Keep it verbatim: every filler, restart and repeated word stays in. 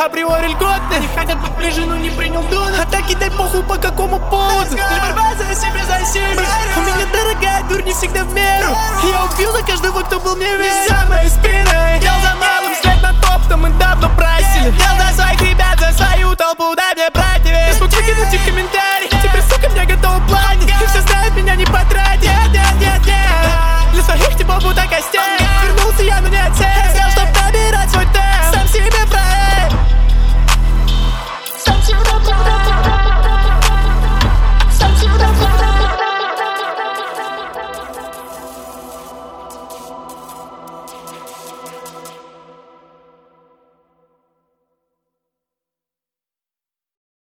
априори льготны. Не хотят быть ближе, но не принял дон. А так и дай похуй по какому поводу. Лишь борьба за себя, за себя. У меня дорогая дурь не всегда в меру. Я убил за каждого, кто был мне верен.